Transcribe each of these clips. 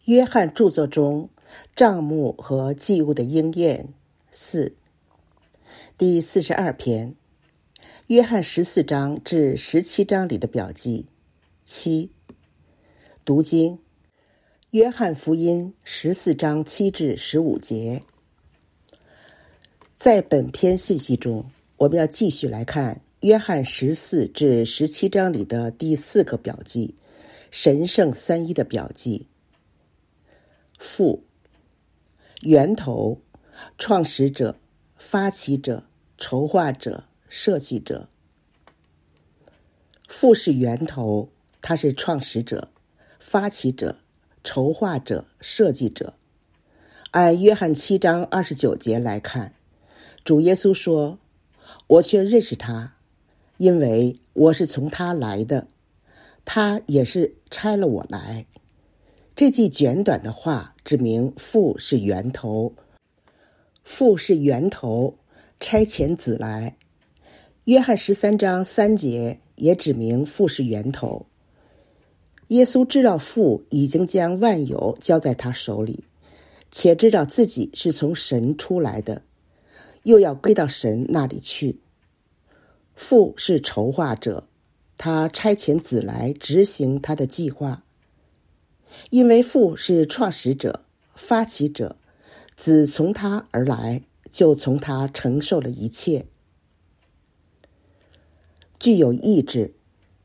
约翰著作中账目和祭物的应验4，第42篇，约翰14章至17章里的表记7。读经，约翰福音14章7至15节。在本篇信息中，我们要继续来看约翰14至17章里的第4个表记，神圣三一的表记。父，源头，创始者，发起者，筹划者，设计者。父是源头，他是创始者，发起者，筹划者，设计者。按约翰7章29节来看，主耶稣说，我却认识他，因为我是从他来的，他也是差了我来。这句简短的话指明父是源头，父是源头，差遣子来。约翰13章3节也指明父是源头。耶稣知道父已经将万有交在他手里，且知道自己是从神出来的，又要归到神那里去。父是筹划者，他差遣子来执行他的计划。因为父是创始者，发起者，子从他而来，就从他承受了一切。具有意志。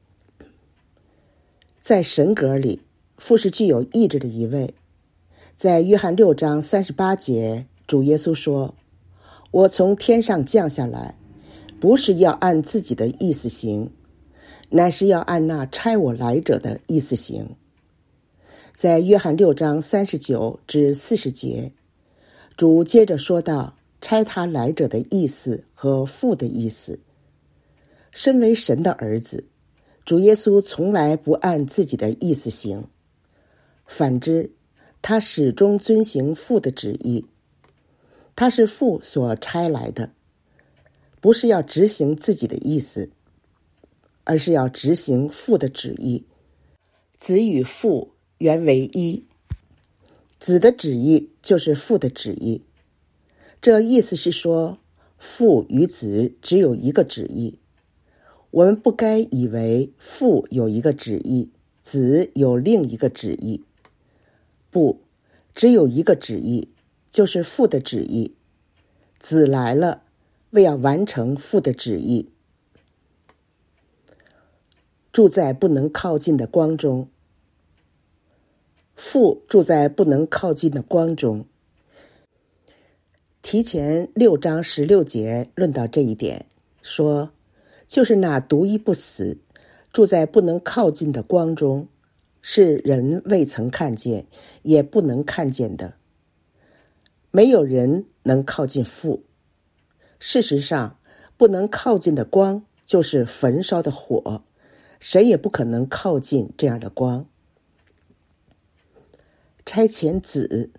在神格里，父是具有意志的一位。在约翰6章38节，主耶稣说，我从天上降下来，不是要按自己的意思行，乃是要按那差我来者的意思行。在约翰6章39至40节，主接着说到差他来者的意思和父的意思。身为神的儿子，主耶稣从来不按自己的意思行，反之，他始终遵行父的旨意。他是父所差来的，不是要执行自己的意思，而是要执行父的旨意。子与父原为一，子的旨意就是父的旨意。这意思是说，父与子只有一个旨意。我们不该以为父有一个旨意，子有另一个旨意。不，只有一个旨意，就是父的旨意。子来了，为要完成父的旨意。住在不能靠近的光中。父住在不能靠近的光中。提前6章16节论到这一点，说，就是那独一不死，住在不能靠近的光中，是人未曾看见，也不能看见的。没有人能靠近父。事实上，不能靠近的光就是焚烧的火，谁也不可能靠近这样的光。差遣子。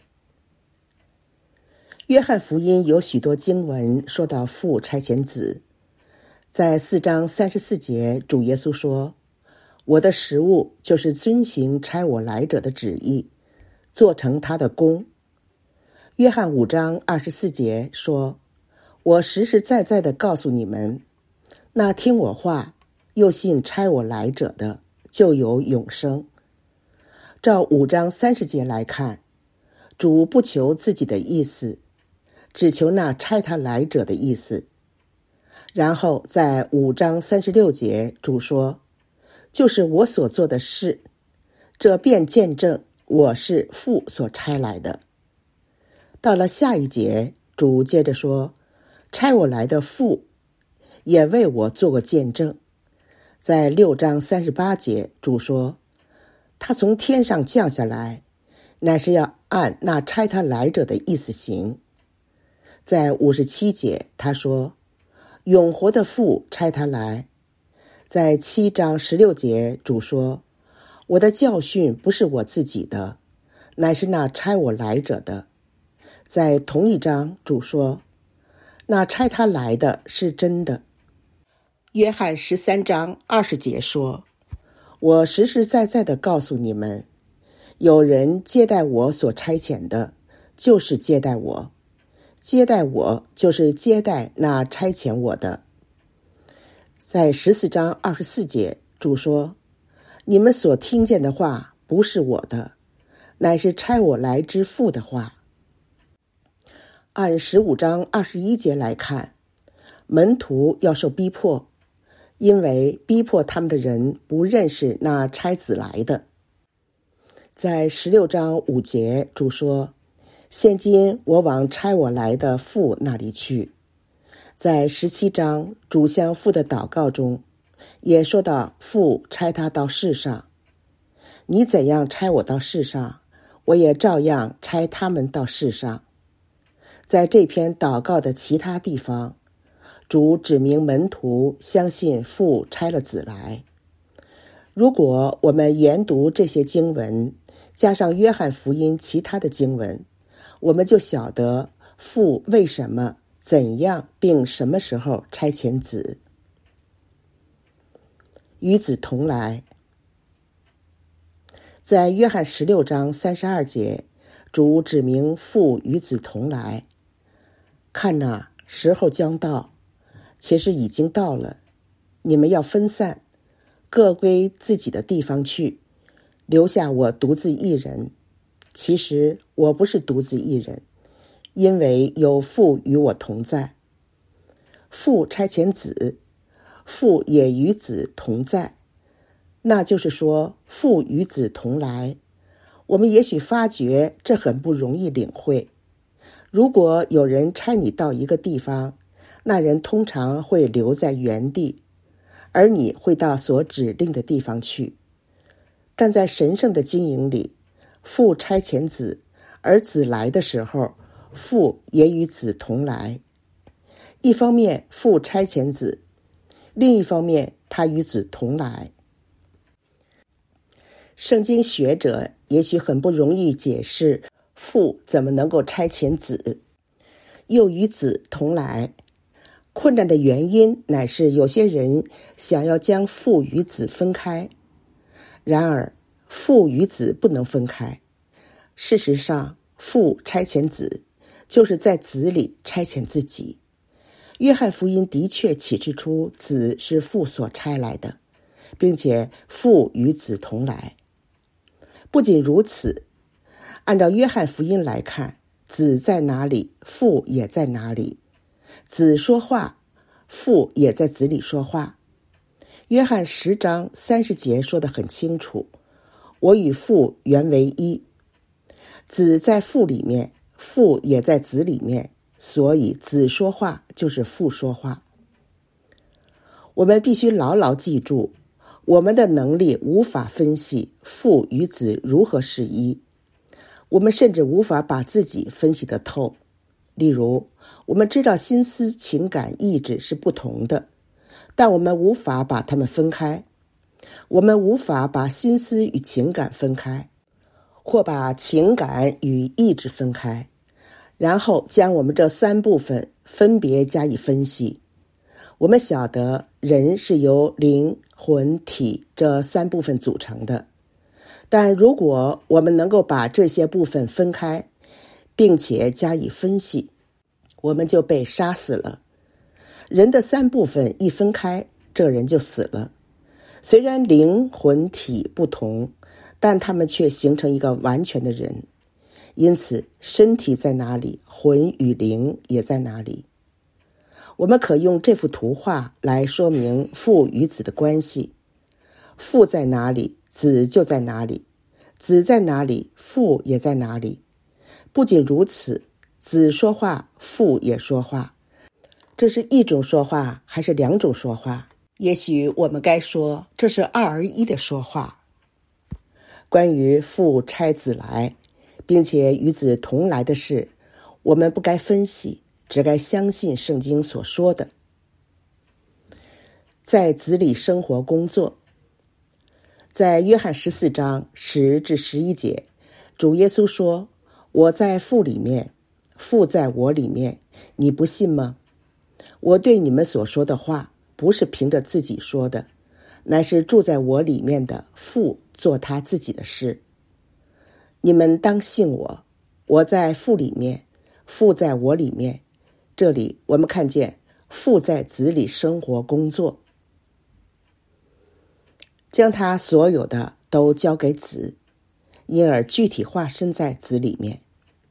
约翰福音有许多经文说到父差遣子。在4章34节，主耶稣说，我的食物就是遵行差我来者的旨意，做成他的功。约翰5章24节说，我实实在在地告诉你们，那听我话又信差我来者的，就有永生。照5章30节来看，主不求自己的意思，只求那差他来者的意思。然后在5章36节，主说，就是我所做的事，这便见证我是父所差来的。到了下一节，主接着说，差我来的父也为我做过见证。在6章38节，主说，他从天上降下来，乃是要按那差他来者的意思行。在57节，他说，永活的父差他来。在7章16节，主说，我的教训不是我自己的，乃是那差我来者的。在同一章，主说，那差他来的是真的。约翰13章20节说，我实实在在地告诉你们， 有人接待我所差遣的，就是接待我；接待我，就是接待那差遣我的。在14章24节，主说：你们所听见的话不是我的，乃是差我来之父的话。按15章21节来看，门徒要受逼迫，因为逼迫他们的人不认识那差子来的。在16章5节，主说：现今我往差我来的父那里去。在17章主向父的祷告中，也说到父差他到世上，你怎样差我到世上，我也照样差他们到世上。在这篇祷告的其他地方，主指明门徒相信父差了子来。如果我们研读这些经文，加上约翰福音其他的经文，我们就晓得父为什么、怎样并什么时候差遣子。与子同来。在约翰16章32节，主指明父与子同来。看哪，时候将到，其实已经到了，你们要分散，各归自己的地方去，留下我独自一人。其实我不是独自一人，因为有父与我同在。父差遣子，父也与子同在，那就是说父与子同来。我们也许发觉这很不容易领会。如果有人差你到一个地方，那人通常会留在原地，而你会到所指定的地方去。但在神圣的经营里，父差遣子，而子来的时候，父也与子同来。一方面父差遣子，另一方面他与子同来。圣经学者也许很不容易解释父怎么能够差遣子，又与子同来。困难的原因乃是有些人想要将父与子分开。然而父与子不能分开。事实上，父差遣子，就是在子里差遣自己。约翰福音的确启示出子是父所差来的，并且父与子同来。不仅如此，按照约翰福音来看，子在哪里，父也在哪里。子说话，父也在子里说话。约翰10章30节说得很清楚，我与父原为一。子在父里面，父也在子里面，所以子说话就是父说话。我们必须牢牢记住，我们的能力无法分析父与子如何是一，我们甚至无法把自己分析得透。例如，我们知道心思、情感、意志是不同的，但我们无法把它们分开。我们无法把心思与情感分开，或把情感与意志分开，然后将我们这3部分分别加以分析。我们晓得人是由灵、魂、体这3部分组成的，但如果我们能够把这些部分分开，并且加以分析，我们就被杀死了。人的3部分一分开，这人就死了。虽然灵、魂、体不同，但他们却形成一个完全的人。因此，身体在哪里，魂与灵也在哪里。我们可用这幅图画来说明父与子的关系。父在哪里，子就在哪里；子在哪里，父也在哪里。不仅如此，子说话，父也说话。这是一种说话，还是2种说话？也许我们该说，这是2而1的说话。关于父差子来，并且与子同来的事，我们不该分析，只该相信圣经所说的。在子里生活工作。在约翰14章10至11节，主耶稣说：我在父里面，父在我里面，你不信吗？我对你们所说的话，不是凭着自己说的，乃是住在我里面的父做他自己的事。 你们当信我，我在父里面，父在我里面。这里我们看见父在子里生活工作，将他所有的都交给子，因而具体化身在子里面。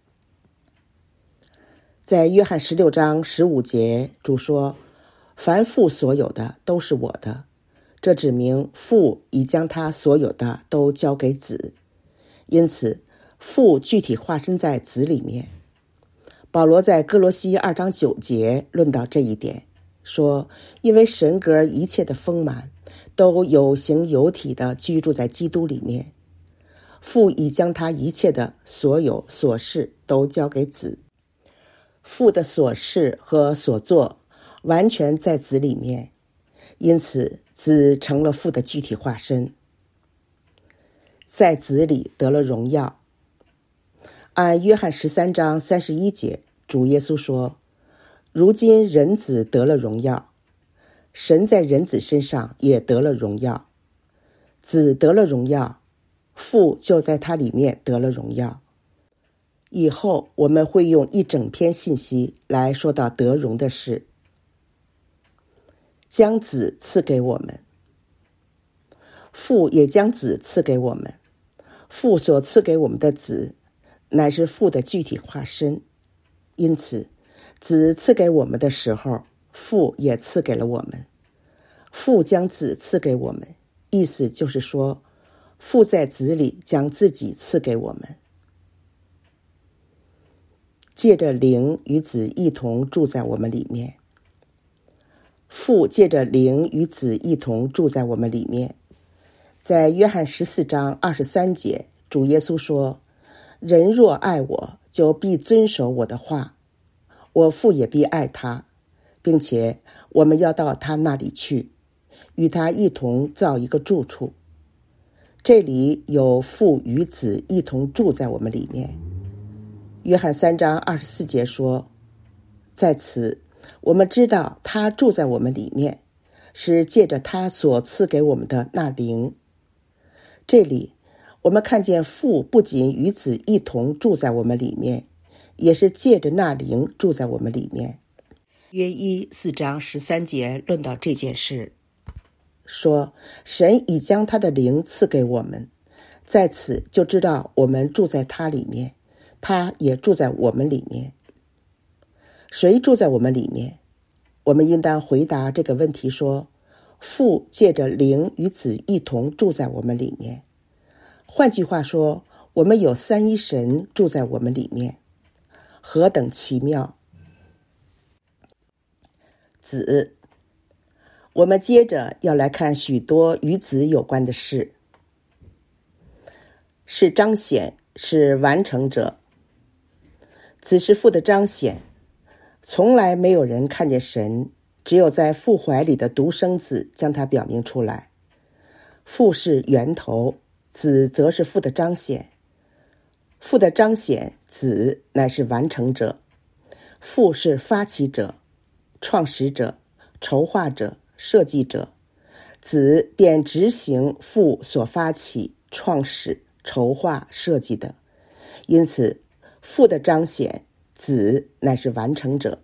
在约翰16章15节，主说，凡父所有的都是我的，这指明父已将他所有的都交给子，因此父具体化身在子里面。保罗在哥罗西2章9节论到这一点，说，因为神格一切的丰满都有形有体的居住在基督里面，父已将他一切的所有所事都交给子，父的所事和所做完全在子里面，因此子成了父的具体化身，在子里得了荣耀。按约翰13章31节，主耶稣说，如今人子得了荣耀，神在人子身上也得了荣耀，子得了荣耀，父就在他里面得了荣耀。以后我们会用一整篇信息来说到得荣的事。将子赐给我们，父也将子赐给我们，父所赐给我们的子乃是父的具体化身，因此子赐给我们的时候，父也赐给了我们。父将子赐给我们，意思就是说，父在子里将自己赐给我们，借着灵与子一同住在我们里面。父借着灵与子一同住在我们里面。在约翰14章23节，主耶稣说，人若爱我，就必遵守我的话，我父也必爱他，并且我们要到他那里去，与他一同造一个住处。这里有父与子一同住在我们里面。约翰3章24节说，在此我们知道他住在我们里面，是借着他所赐给我们的那灵。这里我们看见父不仅与子一同住在我们里面，也是借着那灵住在我们里面。约4章13节论到这件事，说神已将他的灵赐给我们，在此就知道我们住在他里面，他也住在我们里面。谁住在我们里面？我们应当回答这个问题说，父借着灵与子一同住在我们里面。换句话说，我们有三一神住在我们里面，何等奇妙！子，我们接着要来看许多与子有关的事，是彰显，是完成者。子是父的彰显，从来没有人看见神，只有在父怀里的独生子将它表明出来。父是源头，子则是父的彰显。父的彰显，子乃是完成者。父是发起者、创始者、筹划者、设计者，子便执行父所发起、创始、筹划、设计的。因此父的彰显，子乃是完成者。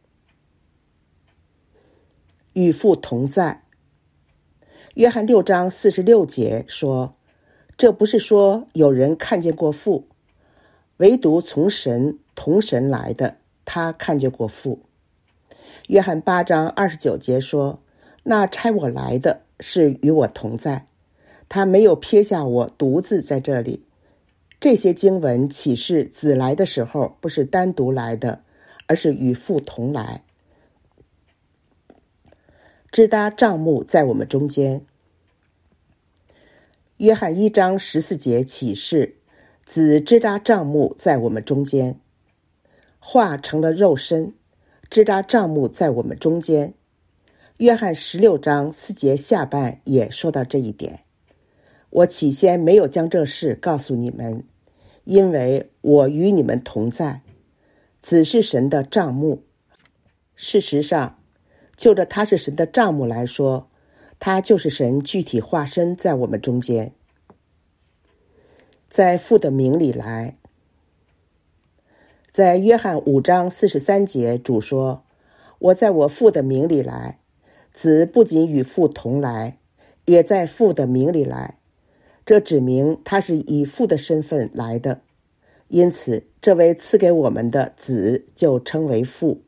与父同在。约翰6章46节说，这不是说有人看见过父，唯独从神同神来的，他看见过父。约翰8章29节说，那差我来的是与我同在，他没有撇下我独自在这里。这些经文启示子来的时候不是单独来的，而是与父同来。支搭帐幕在我们中间。约翰1章14节启示，子支搭帐幕在我们中间，话成了肉身，支搭帐幕在我们中间。约翰16章4节下半也说到这一点。我起先没有将这事告诉你们，因为我与你们同在。子是神的帐幕。事实上，就着他是神的帐幕来说，他就是神具体化身在我们中间。 在父的名里来。在约翰5章43节，主说，我在我父的名里来，子不仅与父同来，也在父的名里来，这指明他是以父的身份来的，因此这位赐给我们的子就称为父。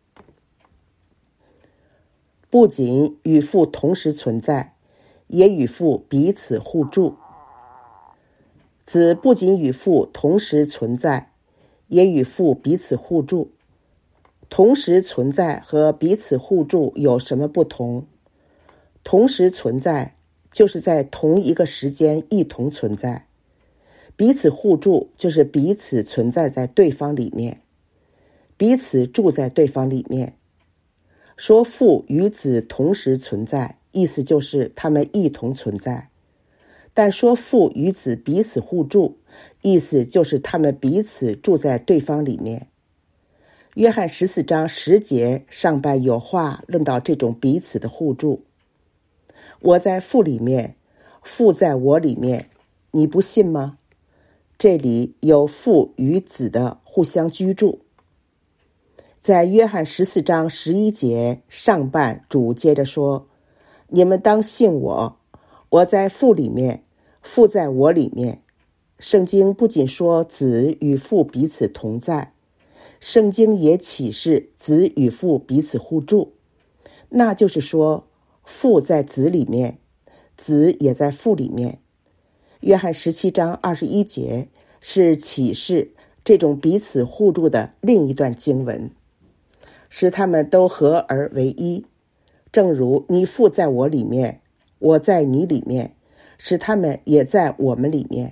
不仅与父同时存在，也与父彼此互助。子不仅与父同时存在，也与父彼此互助。同时存在和彼此互助有什么不同？同时存在就是在同一个时间一同存在，彼此互助就是彼此存在在对方里面，彼此住在对方里面。说父与子同时存在，意思就是他们一同存在。但说父与子彼此互助，意思就是他们彼此住在对方里面。约翰14章10节上半有话论到这种彼此的互助。我在父里面，父在我里面，你不信吗？这里有父与子的互相居住。在约翰14章11节上半，主接着说，你们当信我，我在父里面，父在我里面。圣经不仅说子与父彼此同在，圣经也启示子与父彼此互助，那就是说父在子里面，子也在父里面。约翰17章21节是启示这种彼此互助的另一段经文，使他们都合而为一，正如你父在我里面，我在你里面，使他们也在我们里面。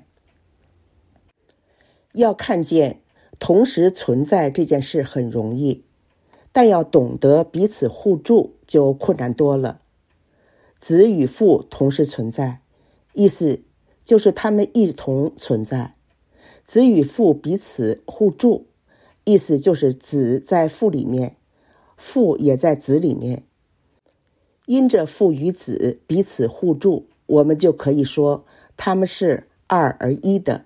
要看见同时存在这件事很容易，但要懂得彼此互助就困难多了。子与父同时存在，意思就是他们一同存在。子与父彼此互助，意思就是子在父里面，父也在子里面。因着父与子彼此互助，我们就可以说他们是二而一的。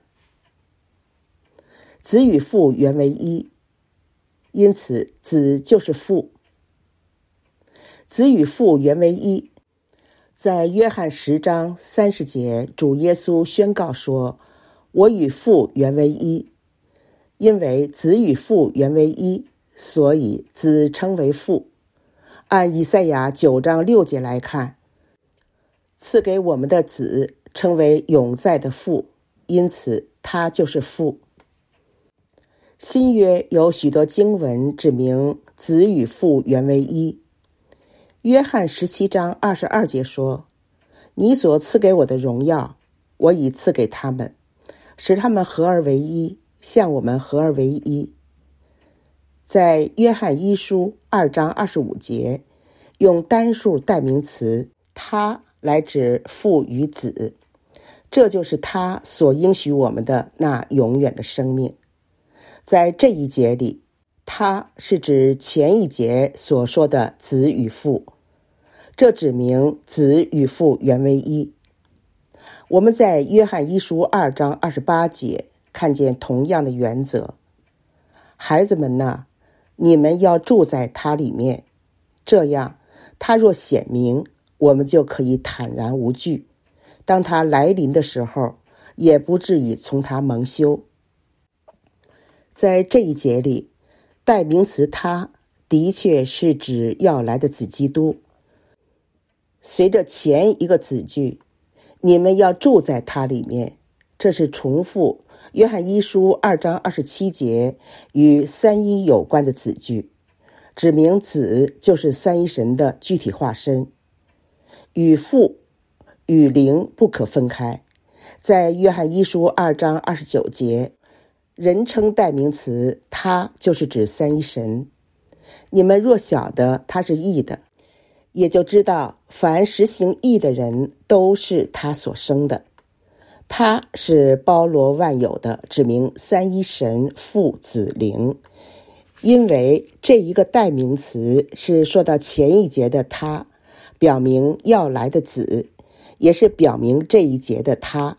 子与父原为一，因此子就是父。子与父原为一，在约翰10章30节，主耶稣宣告说，我与父原为一。因为子与父原为一，所以子称为父。按以赛亚9章6节来看，赐给我们的子称为永在的父，因此他就是父。新约有许多经文指明子与父原为一。约翰17章22节说，你所赐给我的荣耀，我已赐给他们，使他们合而为一，像我们合而为一。在约翰1书2章25节，用单数代名词他来指父与子，这就是他所应许我们的那永远的生命。在这一节里，他是指前一节所说的子与父，这指明子与父原为一。我们在约翰1书2章28节看见同样的原则。孩子们哪，你们要住在他里面，这样他若显明，我们就可以坦然无惧，当他来临的时候，也不至于从他蒙羞。在这一节里，代名词他的确是指要来的子基督。随着前一个子句，你们要住在他里面，这是重复约翰1书2章27节与三一有关的子句，指明子就是三一神的具体化身，与父与灵不可分开。在约翰1书2章29节，人称代名词他就是指三一神。你们若晓得他是义的，也就知道凡实行义的人都是他所生的。他是包罗万有的，指明三一神父子灵。因为这一个代名词是说到前一节的他，表明要来的子，也是表明这一节的他，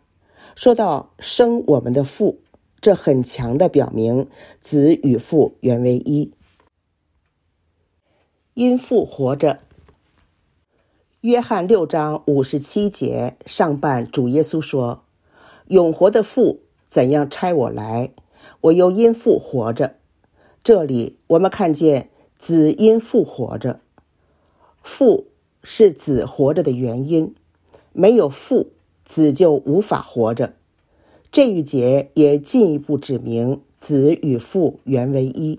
说到生我们的父，这很强地表明子与父原为一。因父活着。约翰6章57节上半，主耶稣说：永活的父怎样差我来，我又因父活着。这里我们看见子因父活着，父是子活着的原因，没有父，子就无法活着。这一节也进一步指明子与父原为一。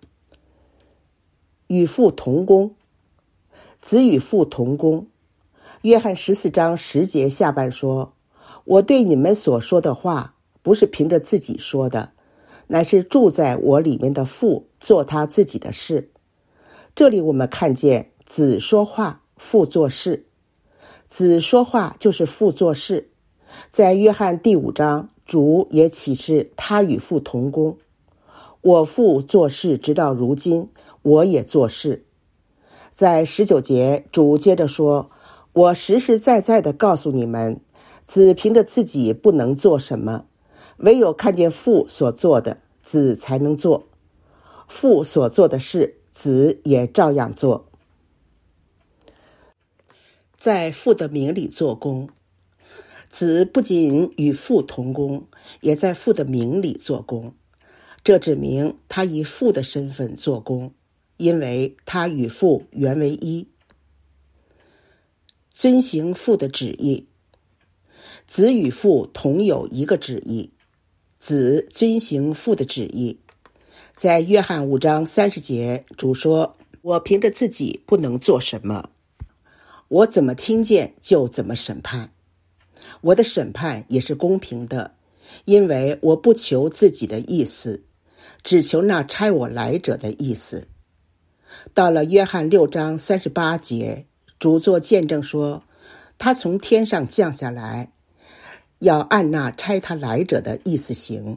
与父同工，子与父同工。约翰14章10节下半说：我对你们所说的话，不是凭着自己说的，乃是住在我里面的父做他自己的事。这里我们看见子说话，父做事。子说话就是父做事。在约翰第5章，主也启示他与父同工。我父做事直到如今，我也做事。在19节，主接着说：我实实在在地告诉你们，子凭着自己不能做什么，唯有看见父所做的，子才能做。父所做的事，子也照样做。在父的名里做工，子不仅与父同工，也在父的名里做工。这指明他以父的身份做工，因为他与父原为一。遵行父的旨意，子与父同有一个旨意，子遵行父的旨意。在约翰5章30节，主说：我凭着自己不能做什么，我怎么听见就怎么审判。我的审判也是公平的，因为我不求自己的意思，只求那差我来者的意思。到了约翰6章38节，主作见证说，他从天上降下来，要按那差他来者的意思行。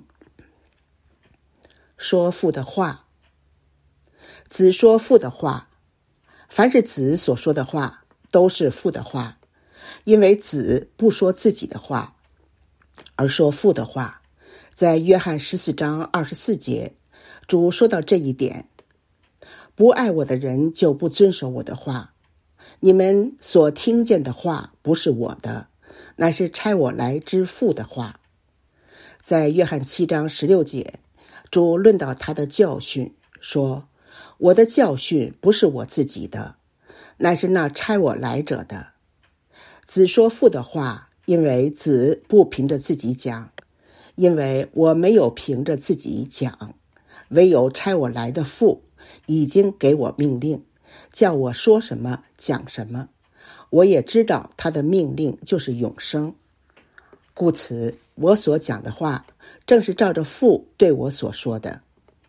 说父的话，子说父的话，凡是子所说的话，都是父的话，因为子不说自己的话，而说父的话。在约翰14章24节，主说到这一点：不爱我的人就不遵守我的话。你们所听见的话不是我的，乃是差我来之父的话。在约翰7章16节，主论到他的教训，说：我的教训不是我自己的，乃是那差我来者的。子说父的话，因为子不凭着自己讲，因为我没有凭着自己讲，唯有差我来的父已经给我命令，叫我说什么讲什么。我也知道他的命令就是永生，故此我所讲的话正是照着父对我所说的。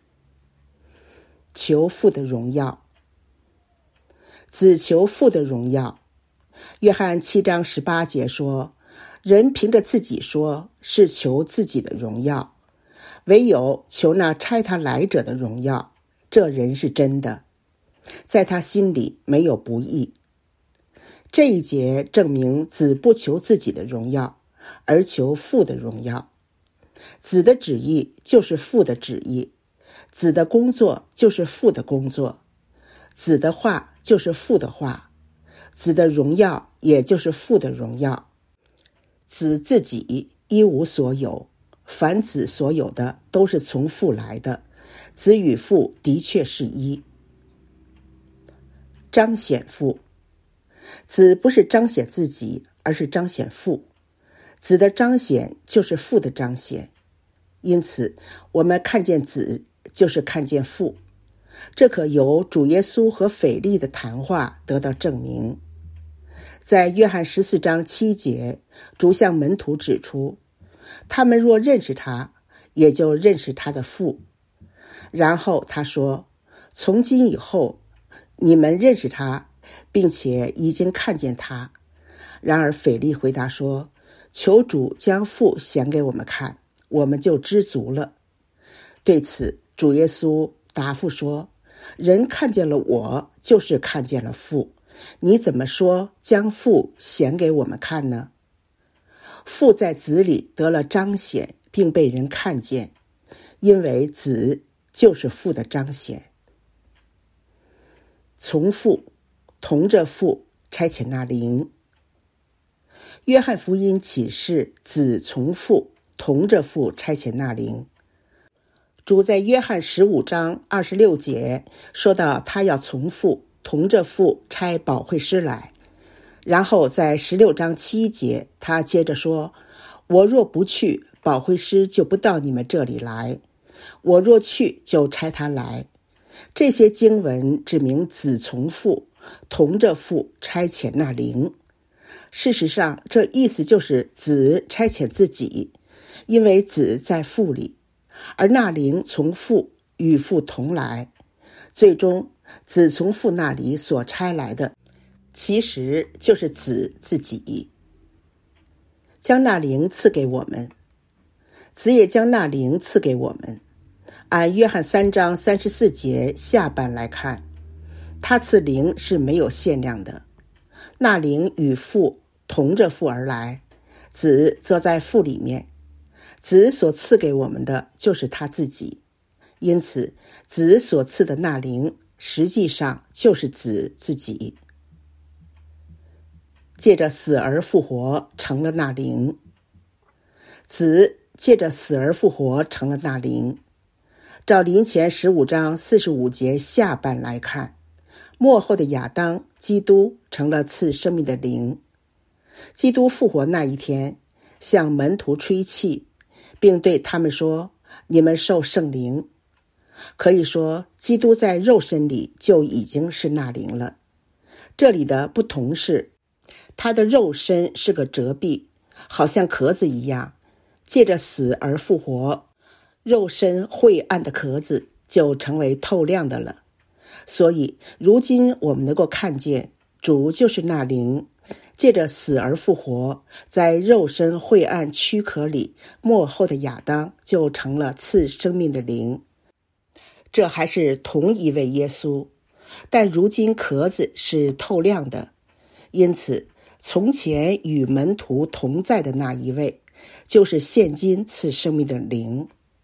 求父的荣耀，子求父的荣耀。约翰7章18节说：人凭着自己说，是求自己的荣耀，唯有求那差他来者的荣耀，这人是真的，在他心里没有不义。这一节证明子不求自己的荣耀，而求父的荣耀。子的旨意就是父的旨意，子的工作就是父的工作，子的话就是父的话，子的荣耀也就是父的荣耀。子自己一无所有，凡子所有的都是从父来的，子与父的确是一。彰显父，子不是彰显自己，而是彰显父。子的彰显就是父的彰显，因此我们看见子就是看见父。这可由主耶稣和腓力的谈话得到证明。在约翰14章7节，主向门徒指出，他们若认识他，也就认识他的父。然后他说，从今以后你们认识他，并且已经看见他。然而腓力回答说，求主将父显给我们看，我们就知足了。对此，主耶稣答复说，人看见了我，就是看见了父。你怎么说将父显给我们看呢？ 父在子里得了彰显，并被人看见，因为子就是父的彰显。从父，同着父差遣那灵。约翰福音启示子从父，同着父差遣那灵。主在约翰15章26节说到他要从父，同着父差保惠师来。然后在16章7节他接着说，我若不去，保惠师就不到你们这里来，我若去，就差他来。这些经文指明子从父，同着父差遣那灵。事实上，这意思就是子差遣自己，因为子在父里，而那灵从父，与父同来。最终，子从父那里所差来的，其实就是子自己，将那灵赐给我们。子也将那灵赐给我们。按约翰3章34节下半来看，他赐灵是没有限量的。那灵与父同着父而来，子则在父里面。子所赐给我们的就是他自己，因此子所赐的那灵实际上就是子自己。借着死而复活成了那灵，子借着死而复活成了那灵。照林前15章45节下半来看，末后的亚当基督成了赐生命的灵。基督复活那一天，向门徒吹气，并对他们说，你们受圣灵。可以说，基督在肉身里就已经是那灵了。这里的不同是，他的肉身是个折臂，好像壳子一样，借着死而复活，肉身晦暗的壳子就成为透亮的了。所以如今我们能够看见，主就是那灵，借着死而复活，在肉身晦暗躯壳里，末后的亚当就成了赐生命的灵。这还是同一位耶稣，但如今壳子是透亮的，因此从前与门徒同在的那一位，就是现今赐生命的灵。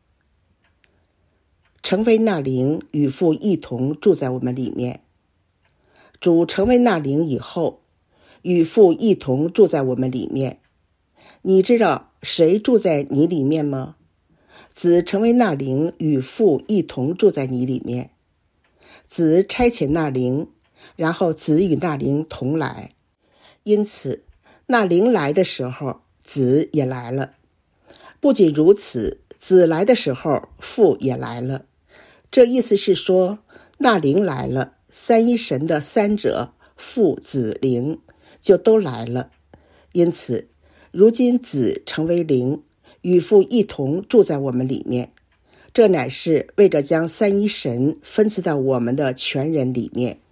成为那灵，与父一同住在我们里面。主成为那灵以后，与父一同住在我们里面。你知道谁住在你里面吗？子成为那灵，与父一同住在你里面。子差遣那灵，然后子与那灵同来。因此，那灵来的时候，子也来了。不仅如此，子来的时候，父也来了。这意思是说，那灵来了，三一神的三者，父子灵，就都来了。因此，如今子成为灵，与父一同住在我们里面，这乃是为着将三一神分赐到我们的全人里面。